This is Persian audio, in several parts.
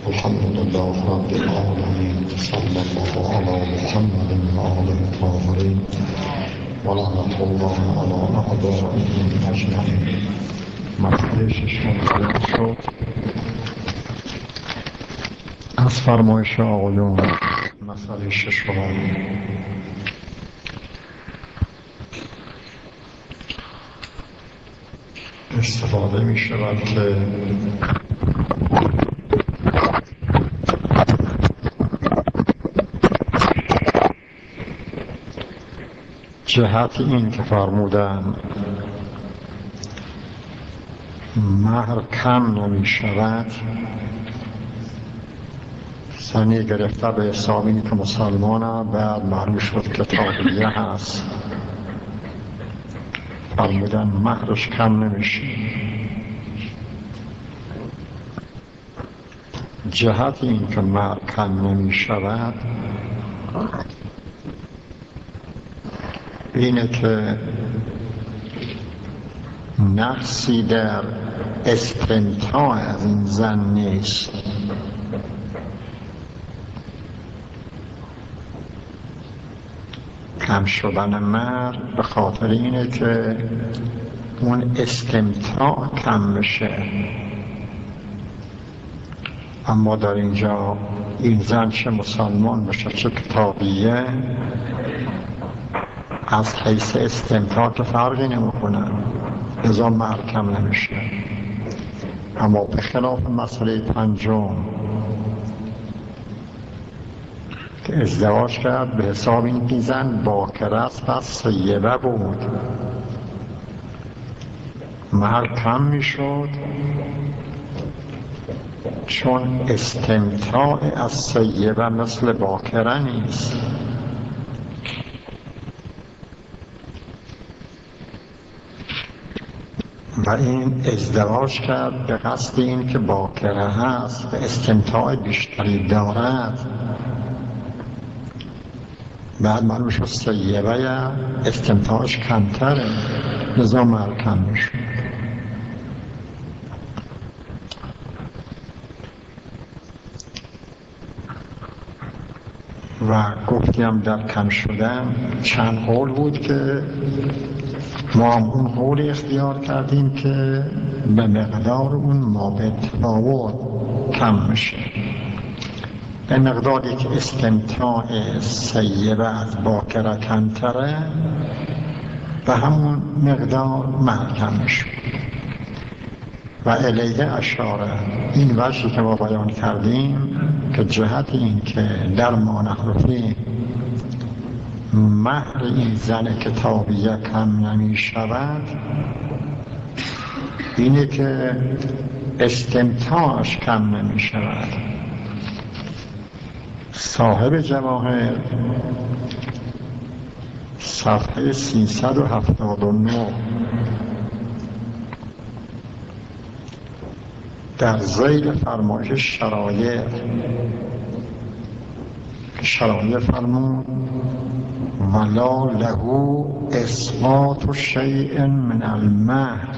الحمد لله رب العالمين، صلى الله على محمد وآله الطاهرين ولعنة الله على أعدائهم أجمعين. مسئله ششم بیان شد از فرمایش آقایون. مسئله ششم استفاده می شود که جهت این که فرمودن مهر کم نمی شود، سنی گرفته به حساب این که مسلمان بعد معلوم شد که تابعیه هست، فرمودن مهرش کم نمیشه. جهت این که مهر کم نمی شود اینه که نقصی در استمتاع از این زن نیست. کم شدن مهر به خاطر اینه که اون استمتاع کم بشه. اما در اینجا این زن چه مسلمان بشه چه کتابیه، از حیث استمتاع که فرقی نمیکنه، لذا مهر کم نمیشه. اما به خلاف مسئله پنجم که ازدواج کرد به حساب این زن باکره است، پس سیبه بود، مهر کم میشد چون استمتاع از سیبه مثل باکره نیست. و این ازدواج کرد به قصد این که باکره هست و استمتاع بیشتری دارد، بعد معلوم شد سیبه استمتاعش کمتره، لذا مهر کم میشه. و گفتیم در کم شدن چند قول بود که ما هم اون قول اختیار کردیم که به مقدار اون ما به تفاوت کم میشه، به مقداری که استمتاع سیبه از باکره کمتره و همون مقدار مهر کم میشه. و الیه اشاره، این وجهی که ما بیان کردیم که جهت این که در ما نخرفی مهر این زن کتابیه کم نمی شود، اینه که استمتاعش کم نمی شود. صاحب جواهر صفحه 379 در ذیل فرمایش شرایع فرمود ولا له اثبات شیء من المهر.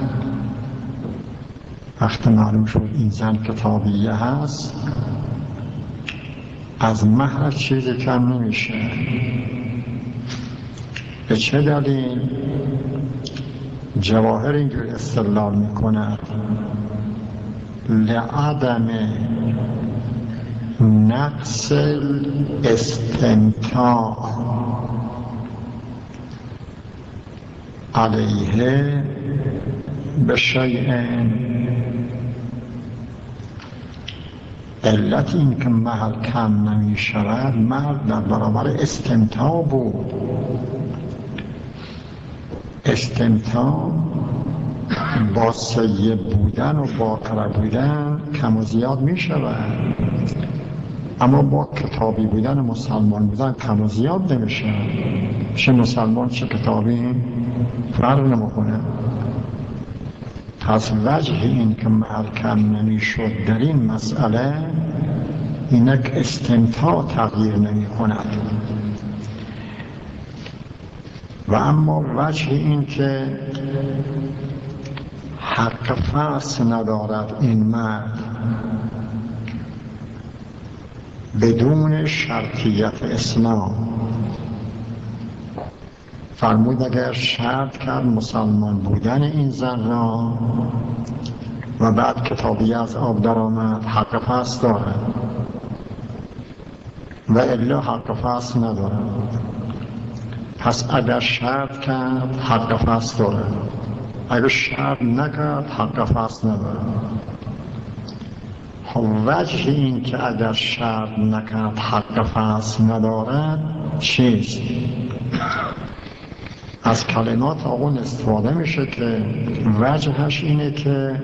وقتی معلوم شد این زن کتابیه هست، از مهر چیزی کم نمیشه. به چه دلیل؟ جواهر اینجور استدلال میکند لعدم نقص الاستمتاع علیه بشیء. علت این که مهر کم نمی شود، مهر در برابر استمتاع بود. استمتاع با سیب بودن و باکره بودن کم و زیاد می شود، اما با کتابی بودن و مسلمان بودن کم و زیاد نمی شود. چه مسلمان چه کتابی فرق نمیکنه. پس وجه این که مهر کم نمی شد در این مسئله اینه که استمتاع تغییر نمی کند. و اما وجه این که حق فصل ندارد این مرد، بدون شرطیت اسلام. فرمود اگر شرط کرد مسلمان بودن این زن را و بعد کتابی از آب در آمد، حق فصل دارد و الا حق فصل ندارد. پس اگر شرط کرد حق فصل دارد، اگر شرط نکرد حق فصل ندارد. وجه این که اگر شرط نکرد حق فصل ندارد چیست؟ از کلمات آقون استفاده میشه که وجهش اینه که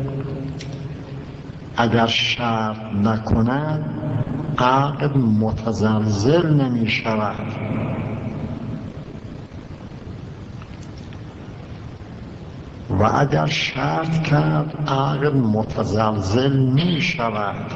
اگر شرط نکند عقد متزلزل نمی شود و اگر شرط کرد عقد متزلزل می شود.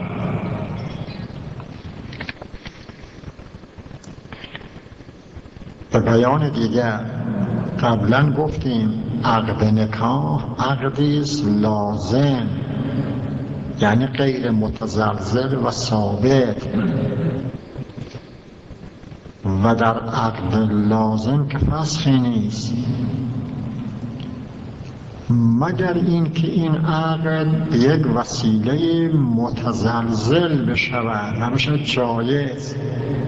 به بیان دیگر قبلا گفتیم عقد نکاح عقدی است لازم، یعنی غیر متزلزل و ثابت، و در عقد لازم که فسخی نیست مگر این که این عقد به یک وسیله متزلزل بشود و بشود جایز،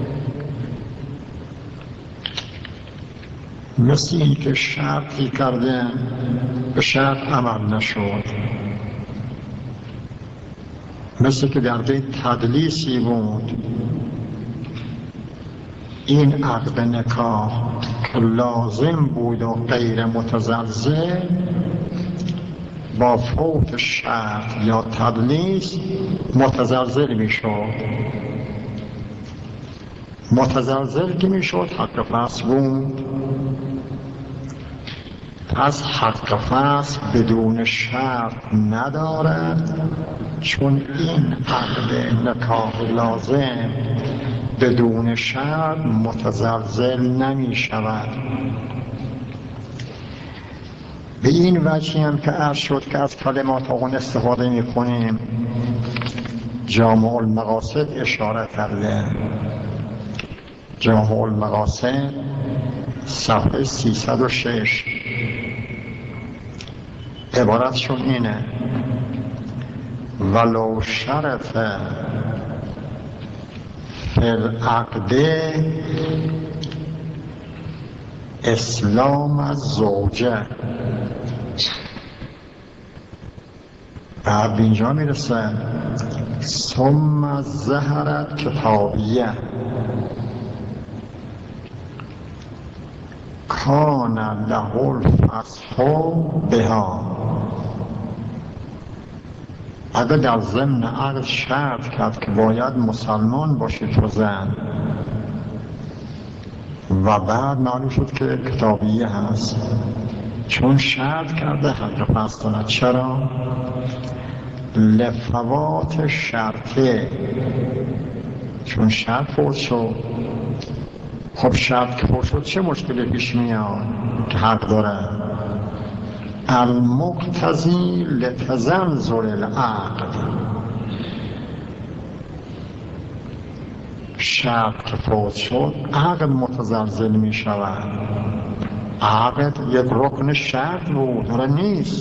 مثل این که شرطی کرده به شرط عمل نشد، مثل که در ده تدلیسی بود. این عقد نکاح که لازم بود و غیر متزلزل با فوت شرط یا تدلیس متزلزل می شد. متزلزل که می شد حق فصل بود. پس حق فصل بدون شرط ندارد، چون این عقد نکاح لازم بدون شرط متزلزل نمی شود. به این وجهی هم که عرض شد که از کلمات آقون استفاده می کنیم جامع المقاصد اشاره کرده. جامع المقاصد صفحه 306 عبارتشون اینه: ولو شرط فی العقد اسلام الزوجه. بعد اینجا میرسه ثم ظهرت کتابیه کان له الفسخ بها. اگر در ضمن عقد شرط کرد که باید مسلمان باشی تو زن و بعد معلوم شد که کتابیه هست، چون شرط کرده حق فسخ کند. چرا؟ لفوات شرطه، چون شرط فوت شد. خب شرط که فوت شد چه مشکلی پیش میاد که حق داره؟ المقتضی لتزلزل العقد. شرط که فوت شد عقد متزلزل می شود. عقد یک رکن شرط بود، داره نیست.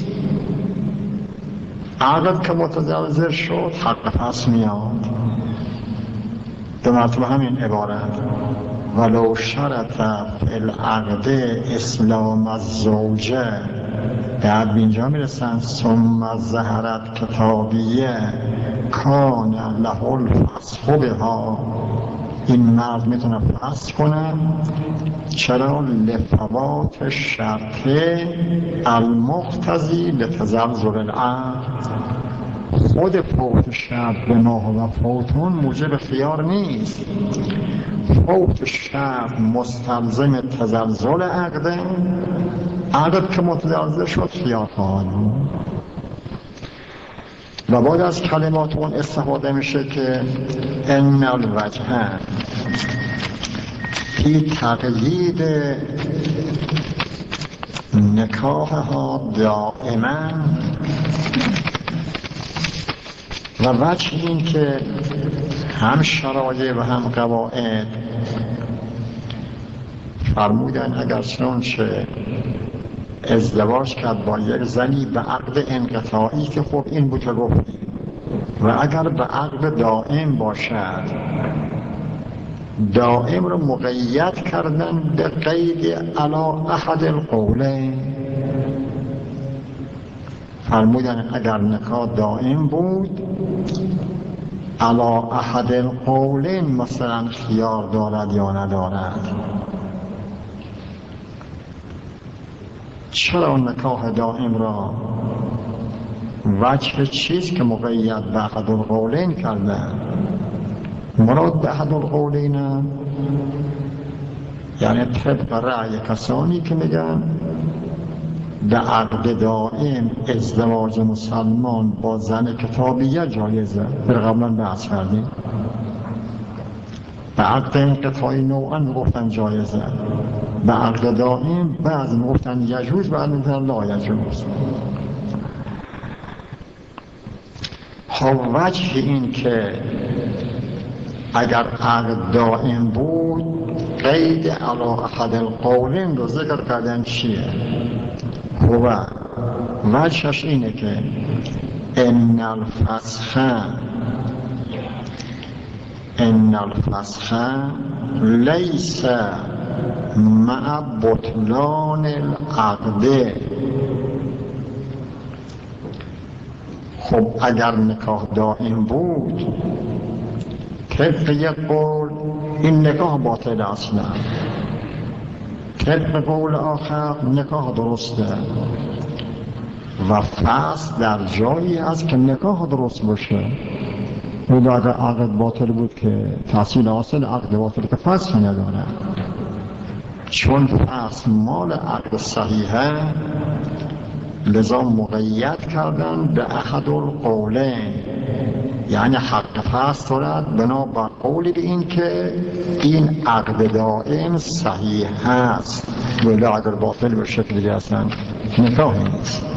عقد که متزلزل شد حق فسخ میاد. به مرتبه همین عبارت ولو شرط فی العقد اسلام الزوجه. بعد به اینجا میرسن ثم ظهرت کتابیه کان له الفسخ بها. این مرد میتونه فسخ کنه. چرا؟ لفوات شرط المقتضی لتزلزل العقد. خود فوت شرط به ما و فوتون موجب خیار نیست. فوت شرط مستلزم تزلزل عقده. عقد که متزلزل شد خیار خواهد بود. و بعد از کلمات اون استفاده میشه که ان الوجه فی تقیید نکاحها دائما. و وجه این که هم شرایع و هم قواعد فرمودن اگر چنانچه ازدواج کرد با یک زنی به عقد انقطاعی که خب این بود که گفتیم، و اگر به عقد دائم باشد دائم رو مقید کردن به قید علی احد القولین. فرمودن اگر نکاح دائم بود علی احد القولین مثلا خیار دارد یا ندارد. چرا نکاح دائم را وجه چیز که مقید به احد القولین کردن؟ مراد به احد القولین یعنی طبق رأی کسانی که میگن به عقد دائم ازدواج مسلمان با زن کتابیه جایزه. قبلا بحث کردیم به عقد انقطاعی نوعا میگفتن جایزه، به عقد دائم بعض میگفتن یجوز، بعض میگفتن لا یجوز. خب وجه این که اگر عقد دائم بود قید علی احد القولین رو ذکر کردن چیه؟ خوبه وجهش اینه که ان الفسخ لیس مع بطلان العقد. خب اگر نکاح دائم بود طبق یک قول این نکاح باطل اصلا، طبق قول آخر نکاح درسته و فصل در جایی است که نکاح درست باشه. و اگر عقد باطل بود که تحصیل حاصل عقد باطل که فصل نداره، چون فصل مال عقد صحیحه لذا مقید کردن به احد القولین، یعنی حق فصل دارد بنا بر قولی به این که این عقد دائم صحیح هست، ولی اگر باطل به شکلی هستن نکاحی نیست.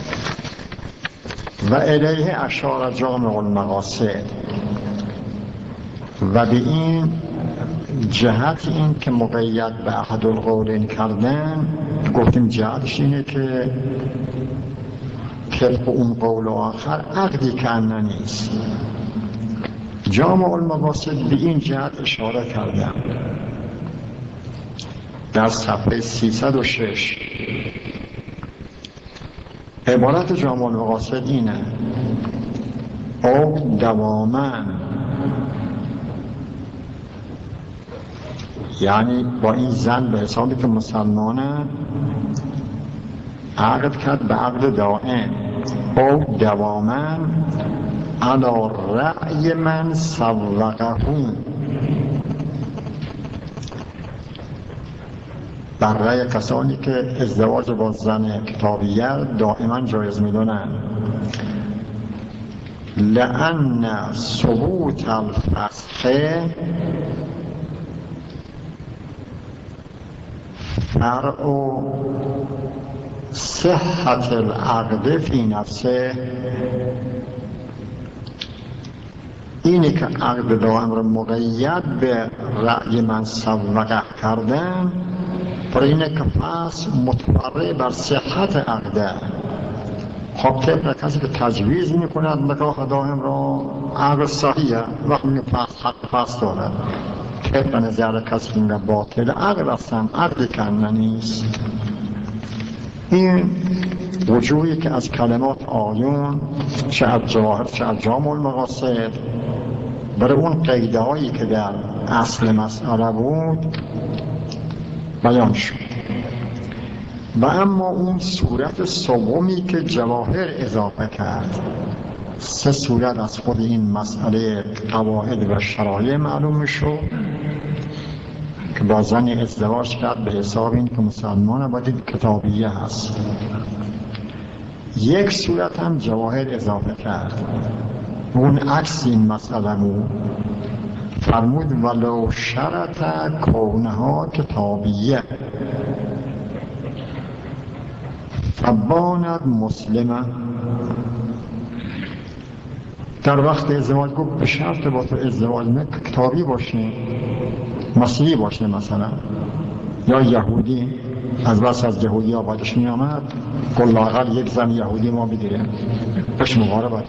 و الیه اشار جامع المقاصد. و به این جهت این که مقید به احد القولین کردن گفتیم جهتش اینه که طبق اون قول آخر عقدی کنه نیست. جامع المقاصد به این جهت اشاره کردم در صفحه 306. عبارت جامع المقاصد اینه: او دوامن، یعنی با این زن به حسابی که مسلمانه عقد کرد به عقد دائم، او دوامن علی رأی من سوقه، بر رأی کسانی که ازدواج با زن کتابیه دائما جایز میدونن. لأن ثبوت الفسخ فرع صحت العقد فی نفسه. اینی که عقد دائم را مقید به رأی من سوقه کردن پر اینه که فصل متفرع بر صحت عقده. خب طبق کسی که تجویز میکند نکاح دائم را عقد صحیحه، وقتی میگه فصل حق فصل داره، طبق نظر کسی که میگه باطل عقد هستن، عقد کنه نیست. این وجوهی که از کلمات آیون چه از جواهر چه از جامع المقاصد برای اون قیده هایی که در اصل مسئله بود بیان شد. و اما اون صورت سومی که جواهر اضافه کرد، سه صورت از خود این مسئله قواعد و شرایع معلوم شد که با زن ازدواج کرد به حساب این که مسلمان و دید کتابیه هست. یک صورت هم جواهر اضافه کرد، اون عکس این مسئله بود. فرمود ولو شرط کونها کتابیه فباند مسلمه. در وقت ازدواج گفت به شرط با تو ازدواج نه کتابی باشه، مسیحی باشه مثلا یا یهودی. از بس از یهودی آبادش می آمد گفت لااقل یک زن یهودی ما بگیره بهش مقاربت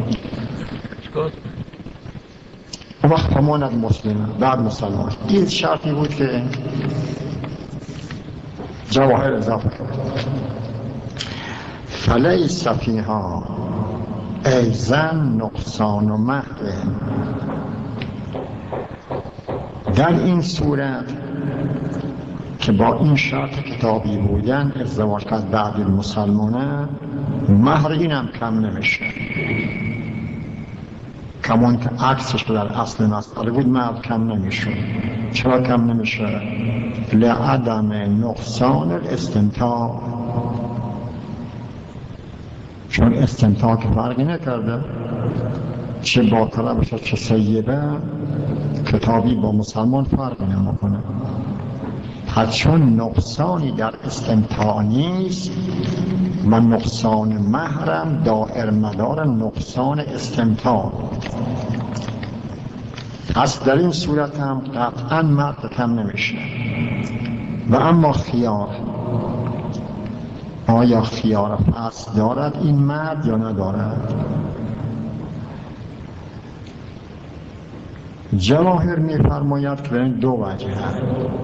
اون وقت هماند مسلمه بعد مسلمان. این شرطی بود که جواهر اضافه کرد. فلیس فیها ای زن نقصان و مهر. در این صورت که با این شرط کتابی بودن ازدواج کرد بعد مسلمانه، مهر اینم کم نمیشه، کمون که عکسش در اصل مسئله بود مهر کم نمیشه. چرا کم نمیشه؟ لعدم نقصان الاستمتاع، چون استمتاع که فرقی نکرده، چه باطله باشه چه سیبه، کتابی با مسلمان فرقی نمیکنه. پس چون نقصانی در استمتاع نیست و نقصان مهرم دائر مدار نقصان استمتاع، پس در این صورت هم قطعا مرد کم نمیشه. و اما خیار، آیا خیار فصل دارد این مرد یا ندارد؟ جواهر می‌فرماید که این دو وجه هست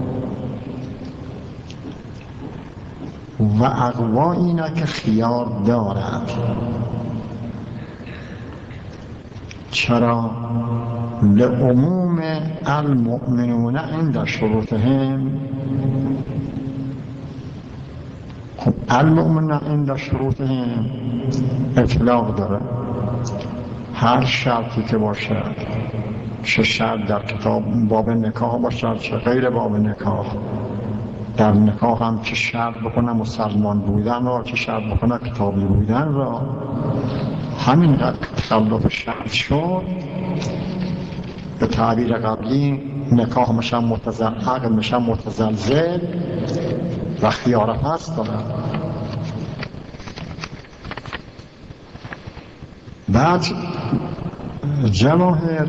و اقوا اینه که خیار دارد. چرا؟ لعموم المؤمنون عند شروطهم. خب المؤمنون عند شروطهم اطلاق داره، هر شرطی که باشد، چه شرط در کتاب باب نکاح باشد چه غیر باب نکاح، در نکاح هم چه شرط بکنه مسلمان بودن را، چه شرط بکنه کتابی بودن را، همینقدر تخلف شرط شد به تعبیر قبلی نکاح میشن متزل، عقد میشن متزلزل و خیار هست داره. بعد جواهر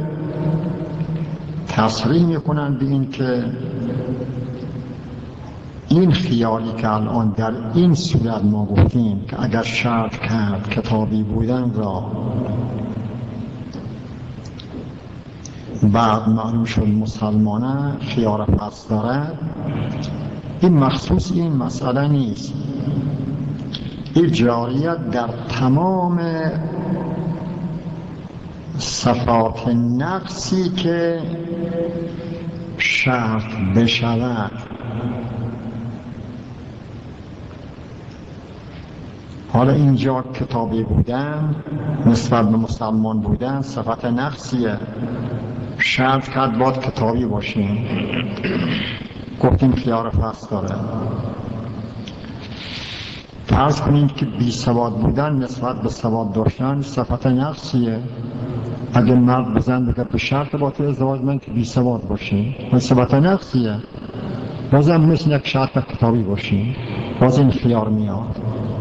تصریح میکنن به این که این خیالی که الان در این صورت ما گفتیم که اگر شرط کرد کتابی بودن را بعد معلوم شد مسلمانه خیار پس دارد، این مخصوص این مسئله نیست. این جاریت در تمام صفات نقصی که شرط بشود. حالا اینجا کتابی بودن نسبت به مسلمان بودن صفت نقصیه، شرط کرد باید کتابی باشیم، گفتیم خیار فصل داره. فرض کنیم که بی سواد بودن نسبت به سواد داشتن صفت نقصیه، اگه مرد بزن بگه به شرط با تو ازدواج من که بی سواد باشیم، این صفت نقصیه، بازم مثل یک شرط کتابی باشیم، باز این خیار میاد.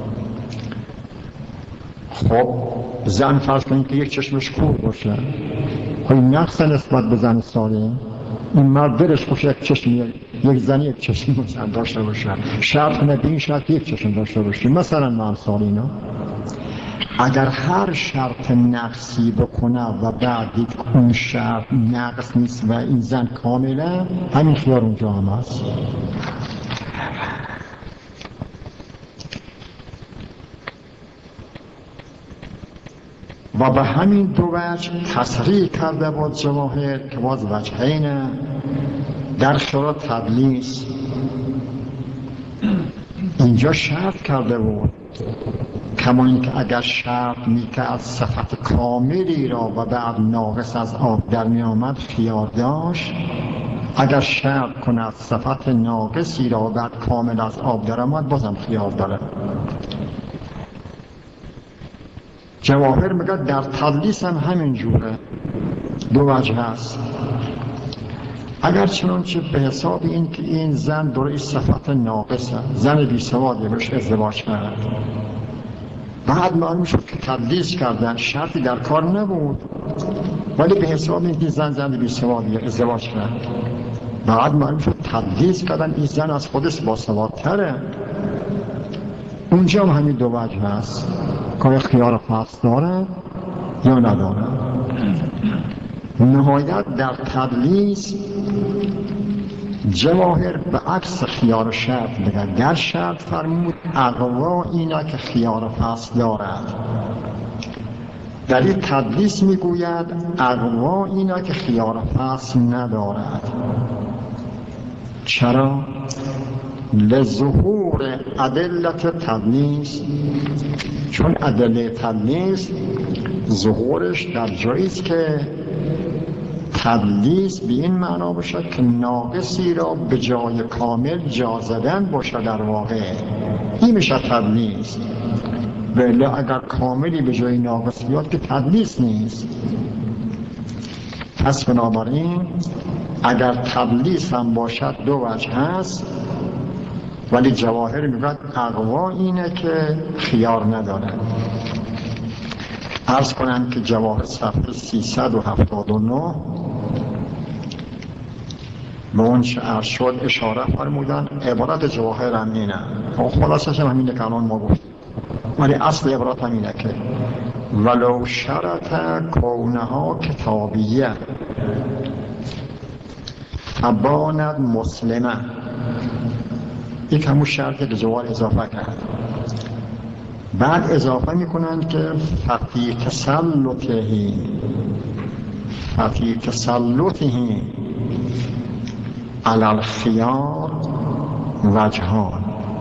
خب زن فرض کنیم که یک چشمش کور باشه، خب این نقص نسبت به زن سالم، این مرد درش باشه یک چشم، یک زن یک چشم داشته باشه، شرط کنه به این شرط یک چشم داشته باشه. مثلا من سالینا اگر هر شرط نقصی بکنه و بعد دید اون شرط نقص نیست و این زن کامله، همین خیار اونجا هم هست. و به همین دو وجه تصریح کرده بود جواهر که باز وجهین در شرط تدلیس. اینجا شرط کرده بود کما اینکه اگر شرط میکرد صفت کاملی را و بعد ناقص از آب در می آمد خیار داشت، اگر شرط کند صفت ناقصی را و بعد کامل از آب در آمد بازم خیار داره. جواهر میگه در تدلیس هم همین جوره، دو وجه هست. اگر چنانچه به حساب این که این زن داره صفت ناقصه، زن بی سوادی بهش ازدواج کرد، بعد معلوم شد که تدلیس کردن شرطی در کار نبود، ولی به حساب اینکه زن بی‌سوادی ازدواج کرد. بعد معلوم شد تدلیس کردن این زن از خودش باسوادتره. اونجا هم همین دو وجه هست که خیار فصل داره یا نداره. نهایت در تدلیس جواهر به عکس خیار شرط بگه، در شرط فرمود اقوا اینا که خیار فصل دارد، در این تدلیس میگوید اقوا اینا که خیار فصل ندارد. چرا؟ لظهور ادلت تدلیس، چون ادله تدلیس ظهورش در جاییست که تدلیس به این معنا باشد که ناقصی را به جای کامل جا زدن باشد. در واقع این میشه تدلیس، ولی اگر کاملی به جای ناقص بیاد که تدلیس نیست. پس بنابراین اگر تدلیس هم باشد دو وجه هست، ولی جواهر میگوید اقوا اینه که خیار نداره. عرض کنم که جواهر صفحه 379 به اون چه عرض شد اشاره فرمودن. عبارت جواهر هم اینه، خلاصش هم همینه که الان ما گفتیم، ولی اصل عبارت هم اینه که ولو شرط کونها کتابیه فباند مسلمه. این همون شرطی که جواهر اضافه کرد. بعد اضافه میکنن که ففی تسلطه علی الخیار وجهان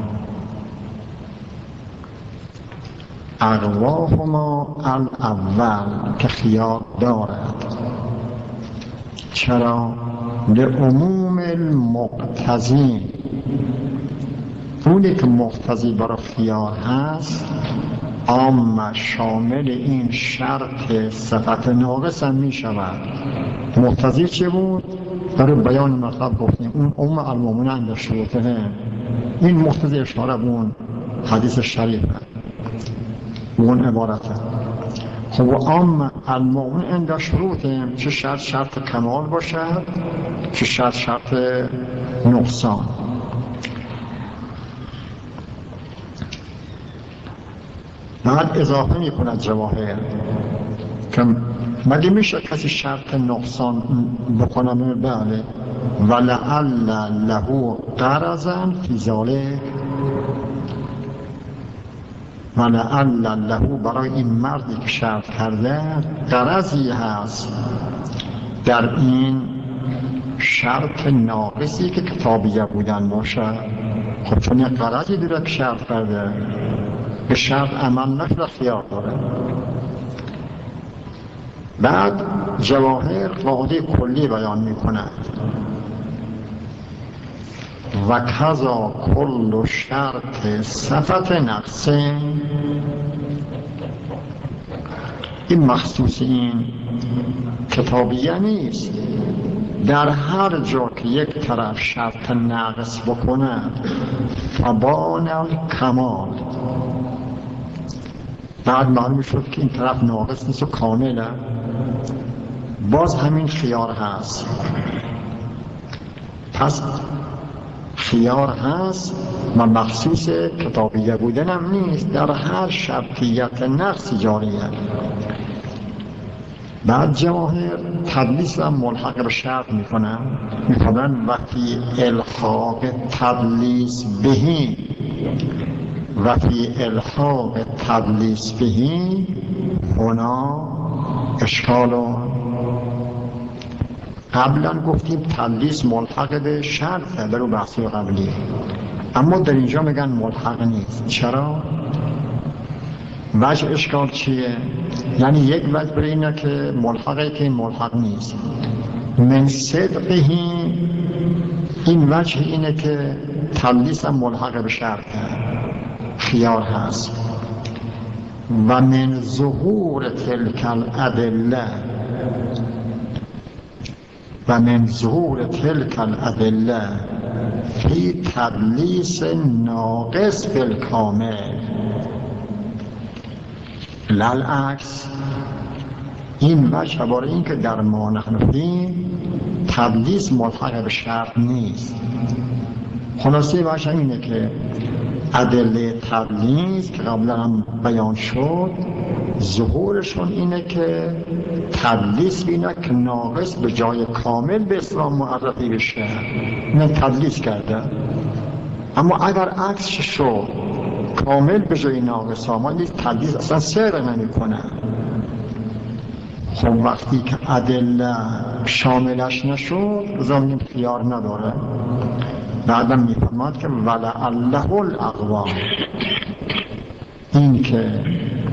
اقواهما الاول که خیار دارد. چرا؟ لعموم المقتضی، اونی که مقتضی برای خیار هست عام شامل این شرط صفت ناقص هم می شود. مقتضی چه بود؟ برای بیان مطلب گفتیم اون عموم المؤمنین عند شروطه، این مقتضی اشاره به اون حدیث شریفه، اون عبارته. خب عام المؤمنین عند شروطه، چه شرط کمال باشد، چه شرط نقصان. بعد اضافه میکند جواهر که مگه میشه کسی شرط نقصان بکنم؟ بله. ولعل له غرضا فی ذلک، ولعل له برای این مردی که شرط کرده غرضی هست در این شرط ناقصی که کتابیه بودن باشه. خب چون یک غرضی دیره که شرط کرده، به شرط عمل نشده خیار داره. بعد جواهر قاعده کلی بیان میکنه و کذا کل شرط صفت نقصه. این مخصوص این کتابیه نیست، در هر جا که یک طرف شرط ناقص بکنه فبان الکمال، بعد معلوم شد که این طرف ناقص نیست و کامله، باز همین خیار هست. پس خیار هست و مخصوص کتابیه بودن هم نیست، در هر شرطیت نقص جاریه. بعد جواهر تدلیس هم ملحق به شرط میکنن وقتی الحاق تدلیس بهی و فی الحاق تدلیس بهی هنا اشکالو. قبلا گفتیم تدلیس ملحق به شرطه برو بحثی قبلی، اما در اینجا میگن ملحق نیست. چرا؟ وجه اشکال چیه؟ یعنی یک وجه برای اینه که ملحقه که این ملحق نیست. من صدقهی، این وجه اینه که تدلیس هم ملحق به شرطه خیار هست. و من ظهور تلک الادله، و من ظهور تلک الادله فی تدلیس ناقص بالکامل، للعکس این وجه برای این که در ما نحن فیم تدلیس ملحق به شرط نیست. خلاصه وجه اینه که ادله تدلیس که قبلا هم بیان شد ظهورشون اینه که تدلیس بینه که ناقص به جای کامل به اسلام معرفی بشه، نه تدلیس کرده. اما اگر عکسش شد کامل به جای ناقص آمد تدلیس اصلا سیر نمی کنه. خب وقتی که ادله شاملش نشد زمین خیار نداره. بعدم میفرماد که ولعله الاقوا، این که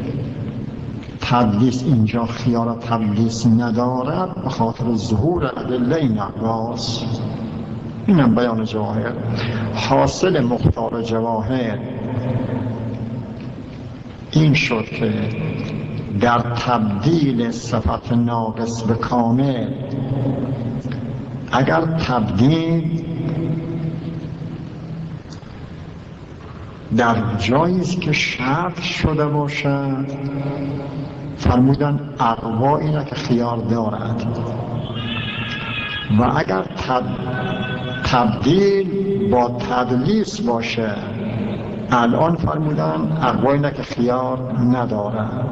تدلیس اینجا خیار تدلیس ندارد به خاطر ظهور ادله این اقواست. اینم بیان جواهر. حاصل مختار جواهر این شد که در تبدیل صفت ناقص به کامل اگر تبدیل در جاییست که شرط شده باشد فرمودن اقوا اینه که خیار دارد، و اگر تبدیل با تدلیس باشه الان فرمودن اقوا اینه که خیار ندارد.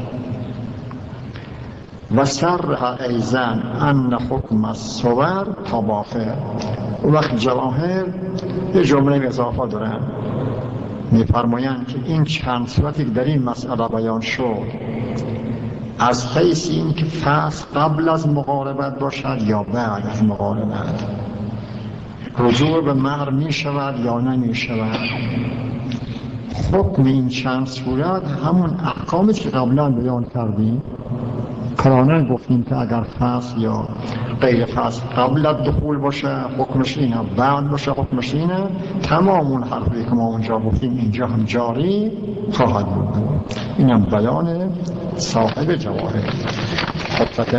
و سرها ایزن ان حکم الصور تباخر. وقت جواهر یه جمله اضافه دارن میفرمایند که این چند صورتی که در این مسئله بیان شد از حیث این که فصل قبل از مقاربت باشد یا بعد از مقاربت، رجوع به مهر می شود یا نمی شود، حکم این چند صورت همون احکامی که قبلا بیان کردیم. کلانه گفتیم که اگر فصل یا غیر فصل قبل از دخول باشه حکمش اینه، بعد باشه حکمش اینه. تمام اون حرفی که ما اونجا گفتیم اینجا هم جاری خواهد بود. اینم بیان صاحب جواهر.